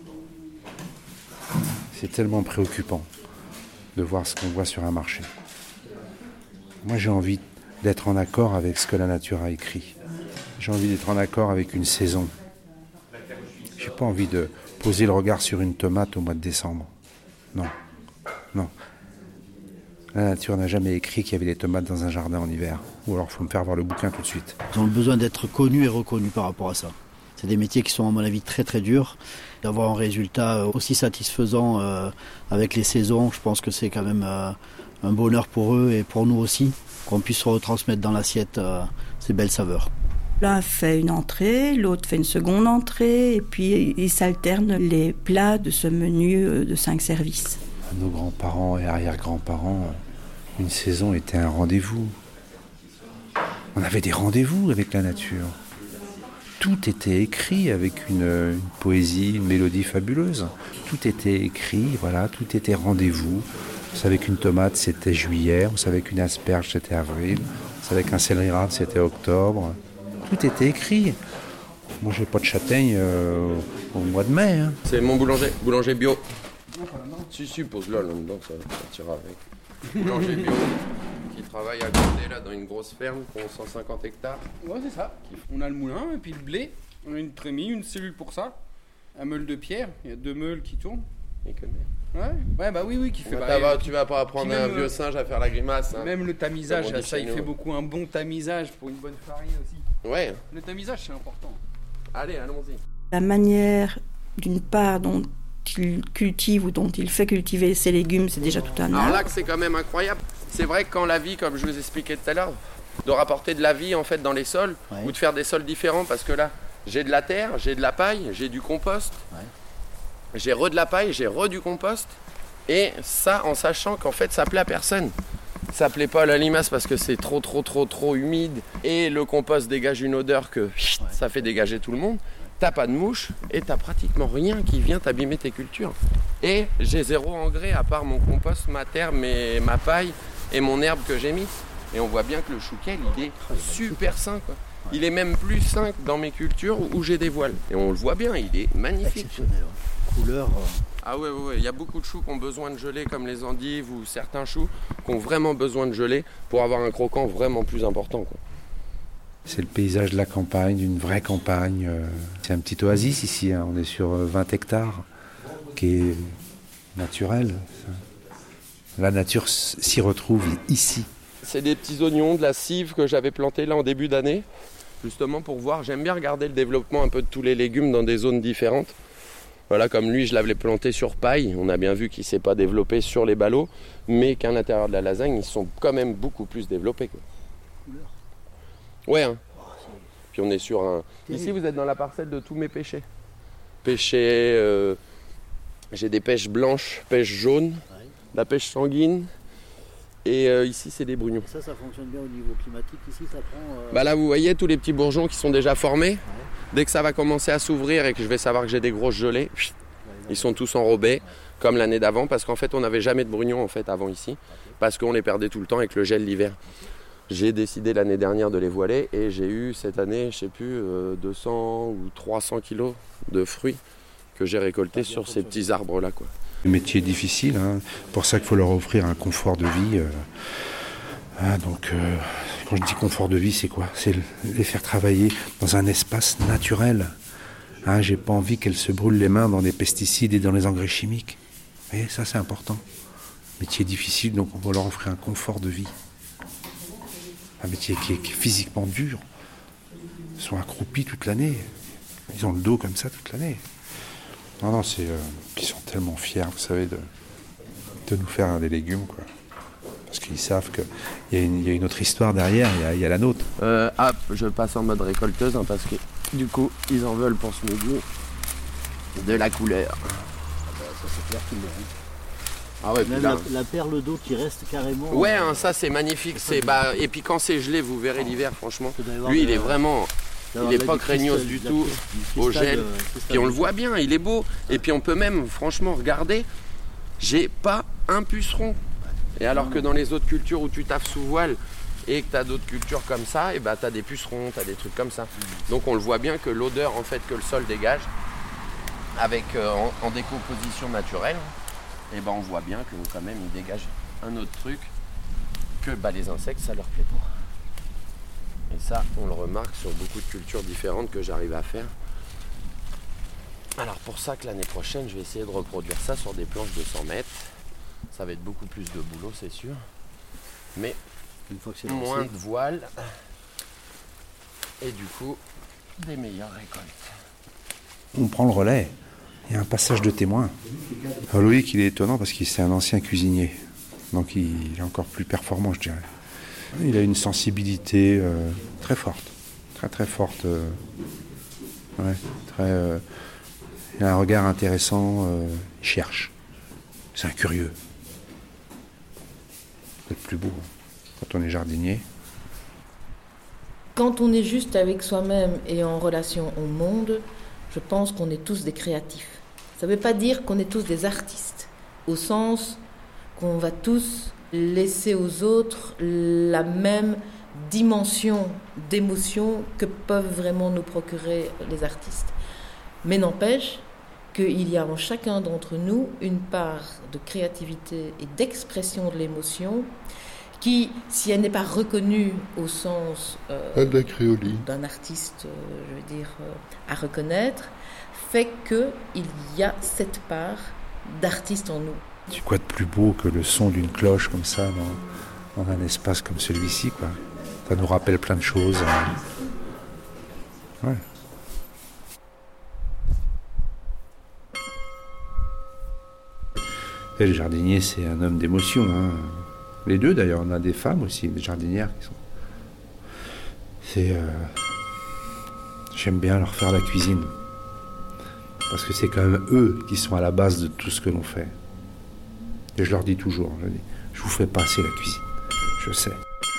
[SPEAKER 12] C'est tellement préoccupant de voir ce qu'on voit sur un marché. Moi, j'ai envie d'être en accord avec ce que la nature a écrit. J'ai envie d'être en accord avec une saison. J'ai pas envie de poser le regard sur une tomate au mois de décembre. Non, non. La nature n'a jamais écrit qu'il y avait des tomates dans un jardin en hiver. Ou alors, il faut me faire voir le bouquin tout de suite.
[SPEAKER 14] Ils ont besoin d'être connus et reconnus par rapport à ça. C'est des métiers qui sont, à mon avis, très très durs. D'avoir un résultat aussi satisfaisant euh, avec les saisons, je pense que c'est quand même euh, un bonheur pour eux et pour nous aussi, qu'on puisse retransmettre dans l'assiette euh, ces belles saveurs.
[SPEAKER 9] L'un fait une entrée, l'autre fait une seconde entrée, et puis ils s'alternent les plats de ce menu de cinq services.
[SPEAKER 12] Nos grands-parents et arrière-grands-parents, une saison était un rendez-vous. On avait des rendez-vous avec la nature. Tout était écrit avec une, une poésie, une mélodie fabuleuse. Tout était écrit, voilà, tout était rendez-vous. On savait qu'une tomate, c'était juillet, on savait qu'une asperge, c'était avril, on savait qu'un céleri rave, c'était octobre. Tout était écrit. Moi, je n'ai pas de châtaigne euh, au mois de mai. Hein.
[SPEAKER 3] C'est mon boulanger, boulanger bio. Si, si, pose-la là-dedans, ça partira avec. Boulanger bio, qui travaille à côté, là, dans une grosse ferme, qui a cent cinquante hectares.
[SPEAKER 2] Ouais, c'est ça. On a le moulin, et puis le blé. On a une trémie, une cellule pour ça. Un meule de pierre. Il y a deux meules qui tournent.
[SPEAKER 3] Et que
[SPEAKER 2] Ouais, ouais, bah oui, oui, qui fait...
[SPEAKER 3] Ouais,
[SPEAKER 2] bah,
[SPEAKER 3] va, tu vas pas apprendre un vieux singe à faire la grimace. Hein.
[SPEAKER 2] Même le tamisage, ça, ça il fait beaucoup. Un bon tamisage pour une bonne farine aussi.
[SPEAKER 3] Ouais.
[SPEAKER 2] Le tamisage, c'est important.
[SPEAKER 3] Allez, allons-y.
[SPEAKER 9] La manière, d'une part, dont il cultive ou dont il fait cultiver ses légumes, c'est déjà tout un art.
[SPEAKER 3] Alors là, c'est quand même incroyable. C'est vrai que quand la vie, comme je vous expliquais tout à l'heure, de rapporter de la vie en fait dans les sols, ouais. ou de faire des sols différents, parce que là, j'ai de la terre, j'ai de la paille, j'ai du compost, ouais. j'ai re de la paille, j'ai re du compost, et ça en sachant qu'en fait ça plaît à personne. Ça plaît pas à la limace parce que c'est trop trop trop trop humide et le compost dégage une odeur que ouais. ça fait dégager tout le monde. T'as pas de mouches et t'as pratiquement rien qui vient t'abîmer tes cultures. Et j'ai zéro engrais à part mon compost, ma terre, mes, ma paille et mon herbe que j'ai mis. Et on voit bien que le chouquel il est super sain quoi. Il est même plus sain que dans mes cultures où j'ai des voiles. Et on le voit bien, il est magnifique.
[SPEAKER 14] Exceptionnel. Couleur.
[SPEAKER 3] Ah ouais, ouais, ouais, il y a beaucoup de choux qui ont besoin de gelée comme les endives ou certains choux qui ont vraiment besoin de gelée pour avoir un croquant vraiment plus important, quoi.
[SPEAKER 12] C'est le paysage de la campagne, d'une vraie campagne. C'est un petit oasis ici, hein. On est sur vingt hectares, qui est naturel. La nature s'y retrouve ici.
[SPEAKER 3] C'est des petits oignons, de la cive que j'avais planté là en début d'année, justement pour voir, j'aime bien regarder le développement un peu de tous les légumes dans des zones différentes. Voilà, comme lui, je l'avais planté sur paille. On a bien vu qu'il ne s'est pas développé sur les ballots, mais qu'à l'intérieur de la lasagne, ils sont quand même beaucoup plus développés, quoi. Ouais, hein. Puis on est sur un... Ici, vous êtes dans la parcelle de tous mes pêchés. Pêchés, euh... j'ai des pêches blanches, pêches jaunes, la pêche sanguine. Et euh, ici, c'est des brugnons.
[SPEAKER 14] Ça, ça fonctionne bien au niveau climatique. Ici, ça prend... Euh...
[SPEAKER 3] Bah là, vous voyez tous les petits bourgeons qui sont déjà formés. Ouais. Dès que ça va commencer à s'ouvrir et que je vais savoir que j'ai des grosses gelées, ils sont tous enrobés, comme l'année d'avant, parce qu'en fait, on n'avait jamais de brugnons en fait, avant ici, parce qu'on les perdait tout le temps avec le gel l'hiver. J'ai décidé l'année dernière de les voiler et j'ai eu cette année, je ne sais plus, euh, deux cents ou trois cents kilos de fruits que j'ai récoltés sur ces petits arbres-là, quoi.
[SPEAKER 12] Le métier est difficile, hein. Pour ça qu'il faut leur offrir un confort de vie. Euh, hein, donc, euh, quand je dis confort de vie, c'est quoi? C'est les faire travailler dans un espace naturel. Hein, j'ai pas envie qu'elles se brûlent les mains dans des pesticides et dans les engrais chimiques. Vous voyez, ça c'est important. Métier difficile, donc on va leur offrir un confort de vie. Un métier qui est, qui est physiquement dur. Ils sont accroupis toute l'année. Ils ont le dos comme ça toute l'année. Non, non, c'est... Euh, ils sont tellement fiers, vous savez, de, de nous faire des légumes, quoi. Parce qu'ils savent qu'il y, y a une autre histoire derrière, il y a, il y a la nôtre.
[SPEAKER 3] Euh, hop, je passe en mode récolteuse, hein, parce que du coup, ils en veulent pour ce midi de la couleur.
[SPEAKER 14] Ah bah, ça c'est clair qu'il le dit.
[SPEAKER 3] Ah ouais,
[SPEAKER 14] même la, la perle d'eau qui reste carrément...
[SPEAKER 3] Ouais, hein, ça c'est magnifique. C'est, bah, et puis quand c'est gelé, vous verrez l'hiver, franchement. Lui, il est vraiment... Il n'est pas craignos du tout au gel. Puis on le voit bien, il est beau. Et puis on peut même, franchement, regarder. J'ai pas un puceron. Et alors que dans les autres cultures où tu taffes sous voile et que tu as d'autres cultures comme ça, et bah tu as des pucerons, tu as des trucs comme ça. Donc on le voit bien que l'odeur en fait que le sol dégage, avec euh, en, en décomposition naturelle, et ben on voit bien que quand même il dégage un autre truc que bah, les insectes ça leur plaît pas. Et ça, on le remarque sur beaucoup de cultures différentes que j'arrive à faire. Alors pour ça que l'année prochaine, je vais essayer de reproduire ça sur des planches de cent mètres. Ça va être beaucoup plus de boulot, c'est sûr. Mais
[SPEAKER 14] une fois que c'est
[SPEAKER 3] moins
[SPEAKER 14] lancé,
[SPEAKER 3] de voiles. Et du coup, des meilleures récoltes.
[SPEAKER 12] On prend le relais. Il y a un passage de témoin. Alors Loïc, il est étonnant parce qu'il c'est un ancien cuisinier. Donc il est encore plus performant, je dirais. Il a une sensibilité euh, très forte, très très forte. Euh, ouais, très, euh, il a un regard intéressant, euh, il cherche. C'est un curieux. C'est le plus beau quand on est jardinier.
[SPEAKER 10] Quand on est juste avec soi-même et en relation au monde, je pense qu'on est tous des créatifs. Ça ne veut pas dire qu'on est tous des artistes, au sens qu'on va tous laisser aux autres la même dimension d'émotion que peuvent vraiment nous procurer les artistes. Mais n'empêche qu'il y a en chacun d'entre nous une part de créativité et d'expression de l'émotion qui, si elle n'est pas reconnue au sens euh, d'un artiste, euh, je veux dire, euh, à reconnaître, fait qu'il y a cette part d'artiste en nous.
[SPEAKER 12] C'est quoi de plus beau que le son d'une cloche comme ça dans, dans un espace comme celui-ci, quoi. Ça nous rappelle plein de choses. Ouais. Et le jardinier, c'est un homme d'émotion, hein. Les deux d'ailleurs, on a des femmes aussi, des jardinières qui sont C'est... Euh... J'aime bien leur faire la cuisine. Parce que c'est quand même eux qui sont à la base de tout ce que l'on fait. Et je leur dis toujours, je dis, je vous fais pas assez la cuisine. Je sais.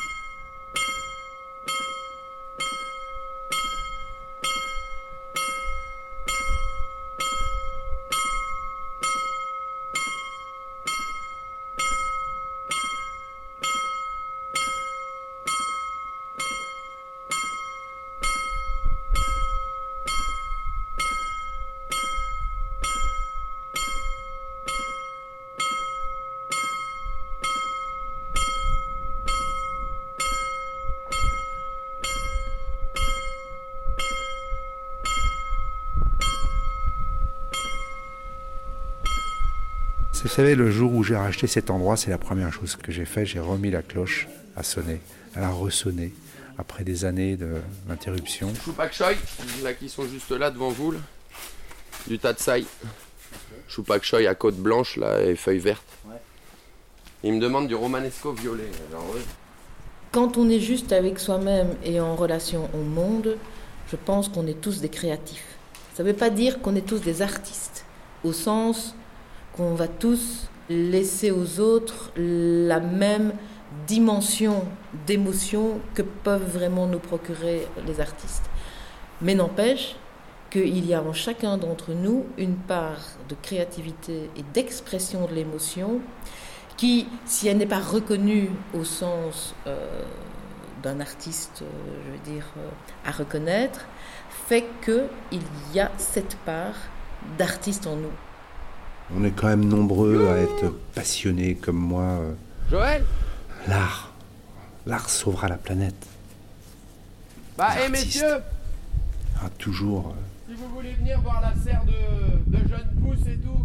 [SPEAKER 12] Vous savez, le jour où j'ai racheté cet endroit, c'est la première chose que j'ai fait. J'ai remis la cloche à sonner. Elle a ressonné après des années de, d'interruption.
[SPEAKER 3] Choupak choy, là qui sont juste là devant vous, là. Du tatsai. Choupak choy à côte blanche là et feuilles vertes. Ouais. Il me demande du romanesco violet. Alors, ouais.
[SPEAKER 10] Quand on est juste avec soi-même et en relation au monde, je pense qu'on est tous des créatifs. Ça ne veut pas dire qu'on est tous des artistes, au sens qu'on va tous laisser aux autres la même dimension d'émotion que peuvent vraiment nous procurer les artistes. Mais n'empêche qu'il y a en chacun d'entre nous une part de créativité et d'expression de l'émotion qui, si elle n'est pas reconnue au sens euh, d'un artiste, euh, je veux dire, euh, à reconnaître, fait qu'il y a cette part d'artiste en nous.
[SPEAKER 12] On est quand même nombreux à être passionnés comme moi. Euh,
[SPEAKER 3] Joël ?
[SPEAKER 12] L'art. L'art sauvera la planète.
[SPEAKER 3] Bah, hé messieurs !
[SPEAKER 12] Ah, toujours. Euh...
[SPEAKER 3] Si vous voulez venir voir la serre de, de jeunes pousses et tout.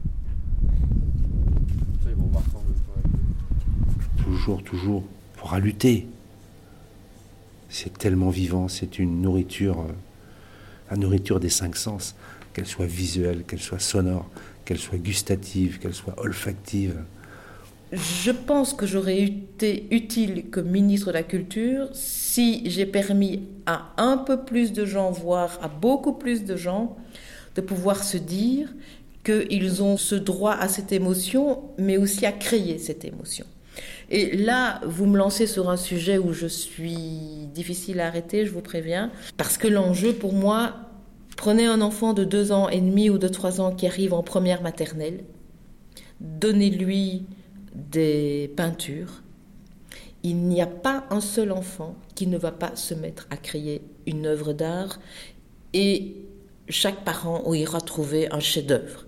[SPEAKER 3] Ça, ils vont voir quand même.
[SPEAKER 12] Toujours, toujours. Il faudra lutter. C'est tellement vivant, c'est une nourriture, euh, la nourriture des cinq sens, qu'elle soit visuelle, qu'elle soit sonore, qu'elle soit gustative, qu'elle soit olfactive.
[SPEAKER 10] Je pense que j'aurais été utile comme ministre de la Culture si j'ai permis à un peu plus de gens, voire à beaucoup plus de gens, de pouvoir se dire qu'ils ont ce droit à cette émotion, mais aussi à créer cette émotion. Et là, vous me lancez sur un sujet où je suis difficile à arrêter, je vous préviens, parce que l'enjeu pour moi, prenez un enfant de deux ans et demi ou de trois ans qui arrive en première maternelle, donnez-lui des peintures. Il n'y a pas un seul enfant qui ne va pas se mettre à créer une œuvre d'art et chaque parent ira trouver un chef-d'œuvre.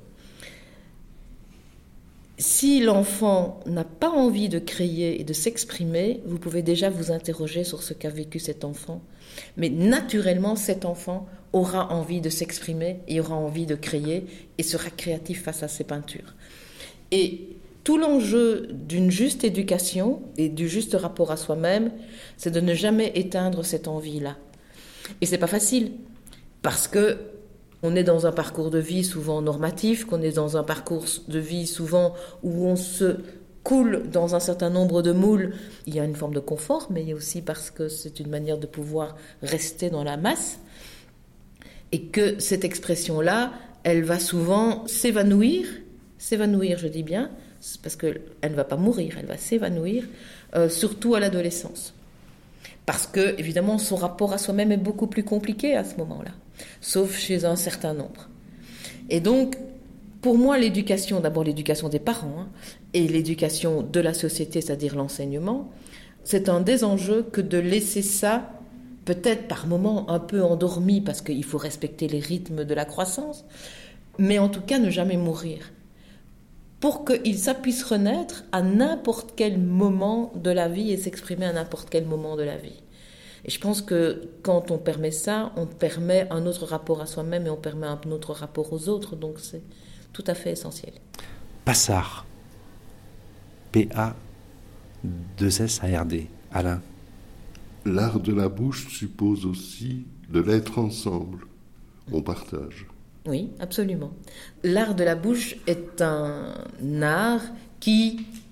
[SPEAKER 10] Si l'enfant n'a pas envie de créer et de s'exprimer, vous pouvez déjà vous interroger sur ce qu'a vécu cet enfant. Mais naturellement, cet enfant aura envie de s'exprimer, et aura envie de créer et sera créatif face à ses peintures. Et tout l'enjeu d'une juste éducation et du juste rapport à soi-même, c'est de ne jamais éteindre cette envie-là. Et c'est pas facile, parce que on est dans un parcours de vie souvent normatif, qu'on est dans un parcours de vie souvent où on se coule dans un certain nombre de moules. Il y a une forme de confort, mais il y a aussi parce que c'est une manière de pouvoir rester dans la masse. Et que cette expression-là, elle va souvent s'évanouir, s'évanouir, je dis bien, parce qu'elle ne va pas mourir, elle va s'évanouir, euh, surtout à l'adolescence. Parce que, évidemment, son rapport à soi-même est beaucoup plus compliqué à ce moment-là, sauf chez un certain nombre. Et donc, pour moi, l'éducation, d'abord l'éducation des parents, hein, et l'éducation de la société, c'est-à-dire l'enseignement, c'est un des enjeux que de laisser ça, peut-être par moments un peu endormi, parce qu'il faut respecter les rythmes de la croissance, mais en tout cas ne jamais mourir, pour qu'il ça puisse renaître à n'importe quel moment de la vie et s'exprimer à n'importe quel moment de la vie. Et je pense que quand on permet ça, on permet un autre rapport à soi-même et on permet un autre rapport aux autres, donc c'est tout à fait essentiel.
[SPEAKER 12] Passard. P A deux S A R D. Alain.
[SPEAKER 6] L'art de la bouche suppose aussi de l'être ensemble. On partage.
[SPEAKER 10] Oui, absolument. L'art de la bouche est un art qui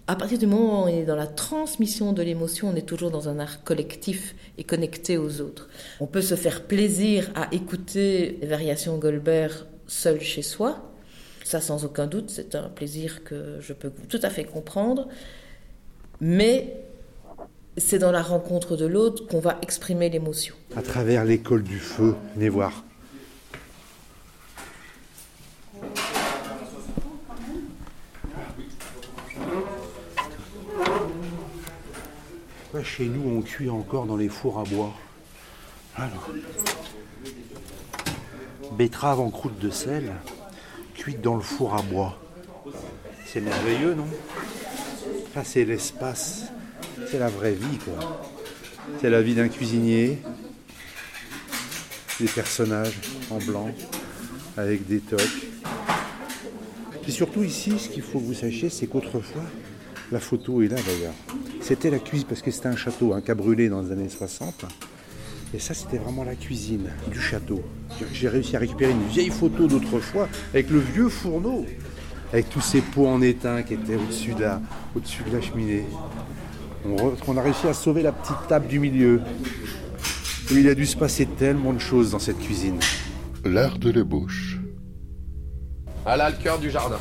[SPEAKER 10] À partir du moment où on est dans la transmission de l'émotion, on est toujours dans un art collectif et connecté aux autres. On peut se faire plaisir à écouter les variations Goldberg seul chez soi. Ça, sans aucun doute, c'est un plaisir que je peux tout à fait comprendre. Mais c'est dans la rencontre de l'autre qu'on va exprimer l'émotion.
[SPEAKER 12] À travers l'école du feu, venez voir. Chez nous, on cuit encore dans les fours à bois. Alors, betterave en croûte de sel, cuite dans le four à bois. C'est merveilleux, non? Ça, c'est l'espace. C'est la vraie vie, quoi. C'est la vie d'un cuisinier, des personnages en blanc, avec des toques. Et surtout ici, ce qu'il faut que vous sachiez, c'est qu'autrefois, la photo est là d'ailleurs. C'était la cuisine, parce que c'était un château, un qui a brûlé dans les années soixante. Et ça, c'était vraiment la cuisine du château. J'ai réussi à récupérer une vieille photo d'autrefois, avec le vieux fourneau, avec tous ces pots en étain qui étaient au-dessus de la, au-dessus de la cheminée. On, re, on a réussi à sauver la petite table du milieu. Et il a dû se passer tellement de choses dans cette cuisine.
[SPEAKER 6] L'art de l'ébauche.
[SPEAKER 3] Ah là, le cœur du jardin.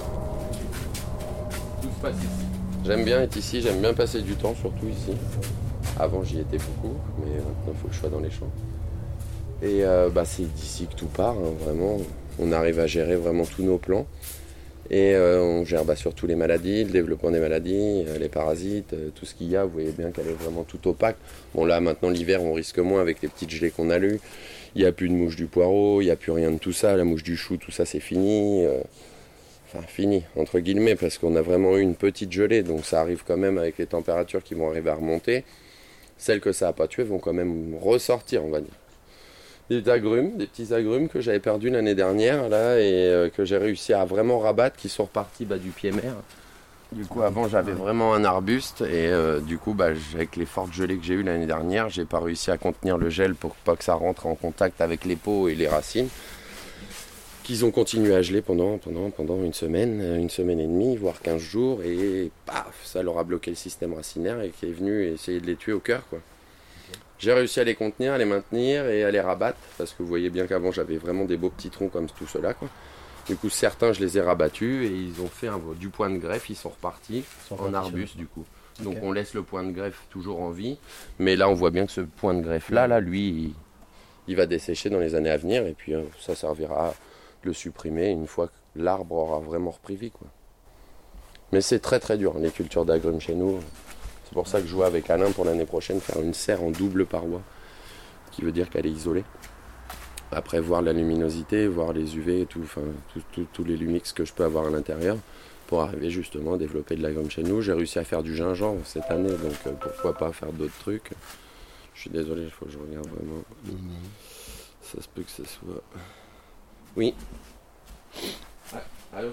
[SPEAKER 3] Tout se passe ici. J'aime bien être ici, j'aime bien passer du temps, surtout ici. Avant, j'y étais beaucoup, mais maintenant, il faut que je sois dans les champs. Et euh, bah, c'est d'ici que tout part, hein, vraiment. On arrive à gérer vraiment tous nos plans. Et euh, on gère bah, surtout les maladies, le développement des maladies, euh, les parasites, euh, tout ce qu'il y a. Vous voyez bien qu'elle est vraiment tout opaque. Bon là, maintenant, l'hiver, on risque moins avec les petites gelées qu'on a lues. Il n'y a plus de mouche du poireau, il n'y a plus rien de tout ça. La mouche du chou, tout ça, c'est fini. Euh, Enfin, fini, entre guillemets, parce qu'on a vraiment eu une petite gelée, donc ça arrive quand même avec les températures qui vont arriver à remonter. Celles que ça n'a pas tuées vont quand même ressortir, on va dire. Des agrumes, des petits agrumes que j'avais perdus l'année dernière, là, et euh, que j'ai réussi à vraiment rabattre, qui sont repartis bah, du pied mère. Du coup, avant, j'avais vraiment un arbuste, et euh, du coup, bah, avec les fortes gelées que j'ai eues l'année dernière, j'ai pas réussi à contenir le gel pour pas que ça rentre en contact avec les peaux et les racines. Qu'ils ont continué à geler pendant, pendant, pendant une semaine, une semaine et demie, voire quinze jours, et paf, ça leur a bloqué le système racinaire et qui est venu essayer de les tuer au cœur, quoi. J'ai réussi à les contenir, à les maintenir et à les rabattre, parce que vous voyez bien qu'avant j'avais vraiment des beaux petits troncs comme tout cela, quoi. Du coup, certains je les ai rabattus et ils ont fait un, du point de greffe, ils sont repartis ils sont en arbuste du coup. Donc okay. On laisse le point de greffe toujours en vie, mais là on voit bien que ce point de greffe là, là lui, il, il va dessécher dans les années à venir et puis euh, ça servira à le supprimer une fois que l'arbre aura vraiment repris vie, quoi. Mais c'est très très dur, les cultures d'agrumes chez nous. C'est pour ça que je joue avec Alain pour l'année prochaine, faire une serre en double paroi, qui veut dire qu'elle est isolée. Après, voir la luminosité, voir les U V et tout, enfin, tous les lumix que je peux avoir à l'intérieur, pour arriver justement à développer de l'agrume chez nous. J'ai réussi à faire du gingembre cette année, donc euh, pourquoi pas faire d'autres trucs. Je suis désolé, il faut que je regarde vraiment. Mm-hmm. Ça se peut que ce soit... Oui. Ouais. Allô.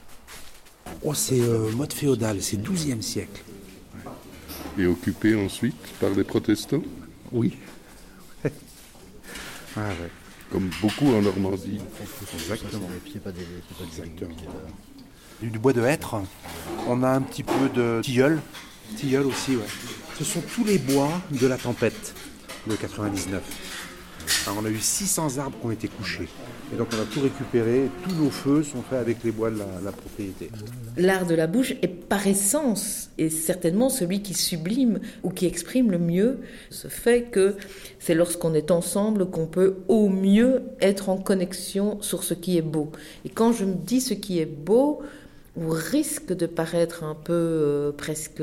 [SPEAKER 12] Oh, c'est euh, mode féodal, c'est douzième siècle.
[SPEAKER 6] Et occupé ensuite par les protestants?
[SPEAKER 12] Oui. Ah ouais.
[SPEAKER 6] Comme beaucoup en Normandie.
[SPEAKER 12] Exactement. Exactement. Du bois de hêtre, on a un petit peu de tilleul. Tilleul aussi, ouais. Ce sont tous les bois de la tempête de quatre-vingt-dix-neuf. Alors on a eu six cents arbres qui ont été couchés. Et donc on a tout récupéré, tous nos feux sont faits avec les bois de la, la propriété.
[SPEAKER 10] L'art de la bouche est par essence, et certainement celui qui sublime ou qui exprime le mieux ce fait que c'est lorsqu'on est ensemble qu'on peut au mieux être en connexion sur ce qui est beau. Et quand je me dis ce qui est beau, ou risque de paraître un peu euh, presque...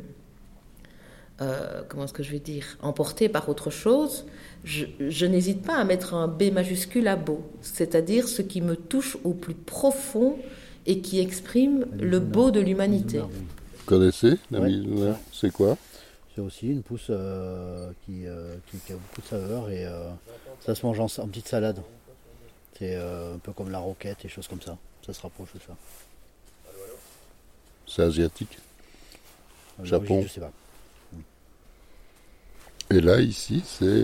[SPEAKER 10] Euh, comment est-ce que je vais dire, emporté par autre chose, je, je n'hésite pas à mettre un B majuscule à beau, c'est-à-dire ce qui me touche au plus profond et qui exprime le beau de l'humanité.
[SPEAKER 6] Vous connaissez la
[SPEAKER 14] ouais,
[SPEAKER 6] Milner? C'est quoi?
[SPEAKER 14] C'est aussi une pousse euh, qui, euh, qui, qui a beaucoup de saveur et euh, ça se mange en, en petite salade. C'est euh, un peu comme la roquette et choses comme ça. Ça se rapproche de ça.
[SPEAKER 6] C'est asiatique?
[SPEAKER 14] euh,
[SPEAKER 6] Japon?
[SPEAKER 14] Je sais pas.
[SPEAKER 6] Et là, ici, c'est...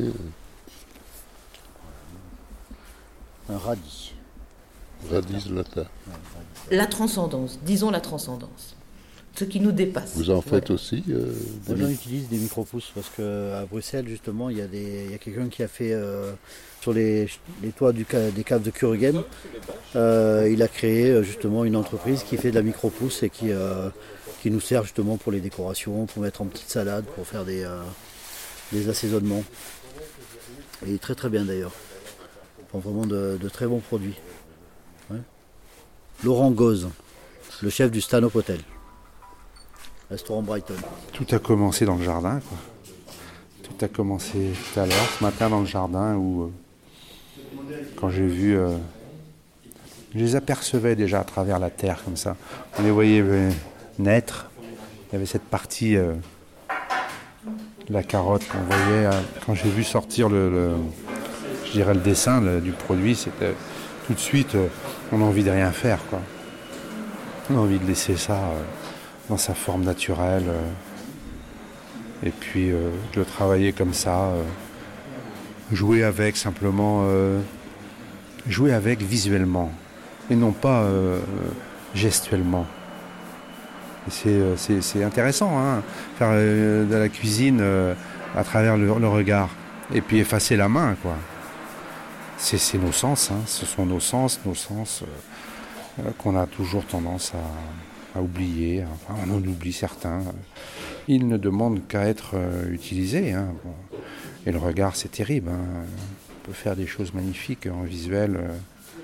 [SPEAKER 14] un radis.
[SPEAKER 6] Radis lata.
[SPEAKER 10] La transcendance, disons la transcendance. ce qui nous dépasse.
[SPEAKER 6] Vous en faites
[SPEAKER 10] Ouais.
[SPEAKER 6] aussi euh,
[SPEAKER 14] Moi, j'en utilise des micro-pousses parce qu'à Bruxelles, justement, il y a, des, il y a quelqu'un qui a fait euh, sur les, les toits du, ca- des caves de Kurgen, euh, il a créé euh, justement une entreprise qui fait de la micro-pousse et qui, euh, qui nous sert justement pour les décorations, pour mettre en petites salades, pour faire des, euh, des assaisonnements. Et il est très très bien d'ailleurs. Ils font vraiment de, de très bons produits. Ouais. Laurent Gauze, le chef du Stanhope Hotel. Restaurant Brighton.
[SPEAKER 12] Tout a commencé dans le jardin, quoi. Tout a commencé tout à l'heure, ce matin dans le jardin, où euh, quand j'ai vu, euh, je les apercevais déjà à travers la terre comme ça. On les voyait euh, naître. Il y avait cette partie euh, de la carotte qu'on voyait. euh, quand j'ai vu sortir le, le- je dirais le dessin le- du produit, c'était tout de suite, euh, on a envie de rien faire, quoi. On a envie de laisser ça. euh, dans sa forme naturelle. euh, et puis euh, de le travailler comme ça. euh, jouer avec simplement. euh, jouer avec visuellement. Et non pas euh, gestuellement. Et c'est, euh, c'est, c'est intéressant, hein, faire euh, de la cuisine euh, à travers le, le regard. Et puis effacer la main, quoi. C'est, c'est nos sens, hein, ce sont nos sens, nos sens euh, euh, qu'on a toujours tendance à à oublier, enfin on en oublie certains. Ils ne demandent qu'à être euh, utilisés. Hein. Bon. Et le regard, c'est terrible. Hein. On peut faire des choses magnifiques en visuel. Euh.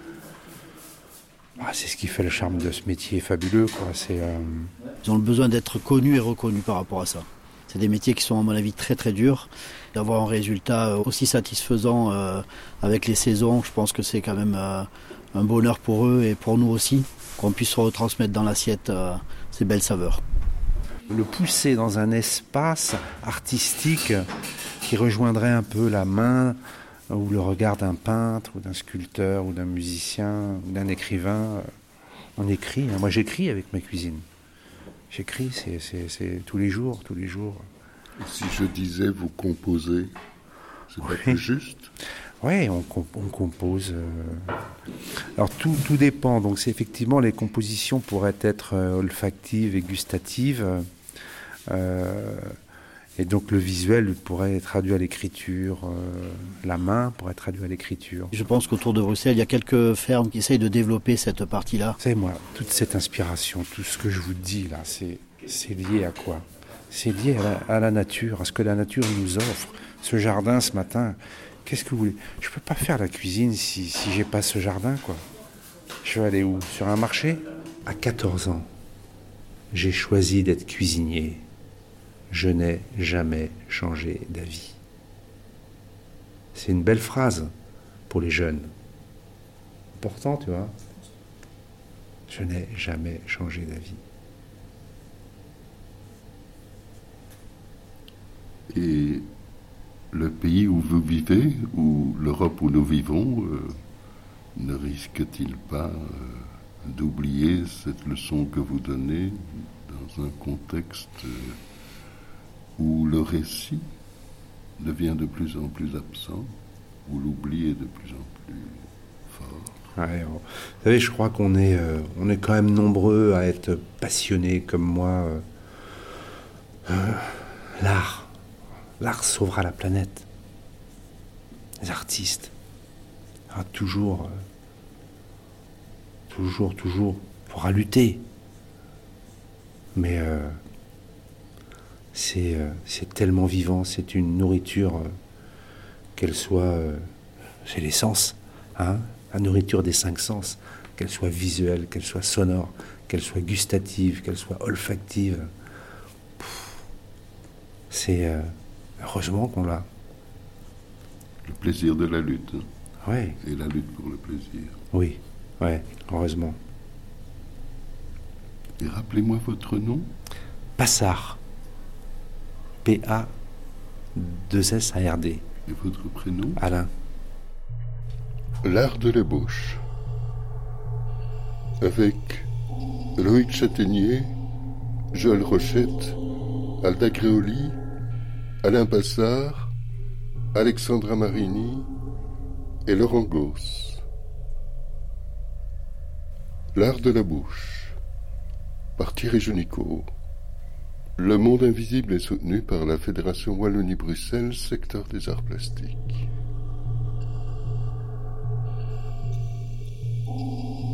[SPEAKER 12] Ah, c'est ce qui fait le charme de ce métier fabuleux, quoi. C'est, euh...
[SPEAKER 14] Ils ont le besoin d'être connus et reconnus par rapport à ça. C'est des métiers qui sont à mon avis très très durs. D'avoir un résultat aussi satisfaisant euh, avec les saisons, je pense que c'est quand même euh, un bonheur pour eux et pour nous aussi, qu'on puisse retransmettre dans l'assiette euh, ces belles saveurs.
[SPEAKER 12] Le pousser dans un espace artistique qui rejoindrait un peu la main ou le regard d'un peintre ou d'un sculpteur ou d'un musicien ou d'un écrivain. On écrit, hein. Moi j'écris avec ma cuisine. J'écris, c'est, c'est, c'est tous les jours, tous les jours.
[SPEAKER 6] Et si je disais vous composez, c'est pas plus juste?
[SPEAKER 12] Oui, on, comp- on compose. Euh... Alors tout, tout dépend. Donc c'est effectivement les compositions pourraient être euh, olfactives et gustatives. Euh, et donc le visuel pourrait être traduit à l'écriture. Euh, la main pourrait être traduite à l'écriture.
[SPEAKER 14] Je pense qu'autour de Bruxelles, il y a quelques fermes qui essayent de développer cette partie-là.
[SPEAKER 12] Vous savez, moi, toute cette inspiration, tout ce que je vous dis là, c'est, c'est lié à quoi? C'est lié à la, à la nature, à ce que la nature nous offre. Ce jardin ce matin... Qu'est-ce que vous voulez? Je peux pas faire la cuisine si, si j'ai pas ce jardin, quoi. Je vais aller où? Sur un marché? À quatorze ans, j'ai choisi d'être cuisinier. Je n'ai jamais changé d'avis. C'est une belle phrase pour les jeunes. Important, tu vois. Je n'ai jamais changé d'avis.
[SPEAKER 6] Et le pays où vous vivez, ou l'Europe où nous vivons, euh, ne risque-t-il pas euh, d'oublier cette leçon que vous donnez dans un contexte euh, où le récit devient de plus en plus absent, où l'oubli est de plus en plus fort?
[SPEAKER 12] Ouais, vous savez, je crois qu'on est, euh, on est quand même nombreux à être passionnés comme moi. Euh, euh, l'art. L'art sauvera la planète. Les artistes. Ah, toujours, euh, toujours, toujours, il faudra lutter. Mais euh, c'est, euh, c'est tellement vivant, c'est une nourriture, euh, qu'elle soit, euh, c'est l'essence, hein, la nourriture des cinq sens, qu'elle soit visuelle, qu'elle soit sonore, qu'elle soit gustative, qu'elle soit olfactive. Pff, c'est... Euh, heureusement qu'on l'a.
[SPEAKER 6] Le plaisir de la lutte.
[SPEAKER 12] Oui.
[SPEAKER 6] Et la lutte pour le plaisir.
[SPEAKER 12] Oui, oui, heureusement.
[SPEAKER 6] Et rappelez-moi votre nom?
[SPEAKER 12] Passard. P A deux S A R D.
[SPEAKER 6] Et votre prénom?
[SPEAKER 12] Alain.
[SPEAKER 6] L'art de l'ébauche. Avec Loïc Châtaignier, Joël Rochette, Alda Gréoli, Alain Passard, Alexandra Marini et Laurent Gauze. L'art de la bouche, par Thierry Junicourt. Le Monde Invisible est soutenu par la Fédération Wallonie-Bruxelles, secteur des arts plastiques.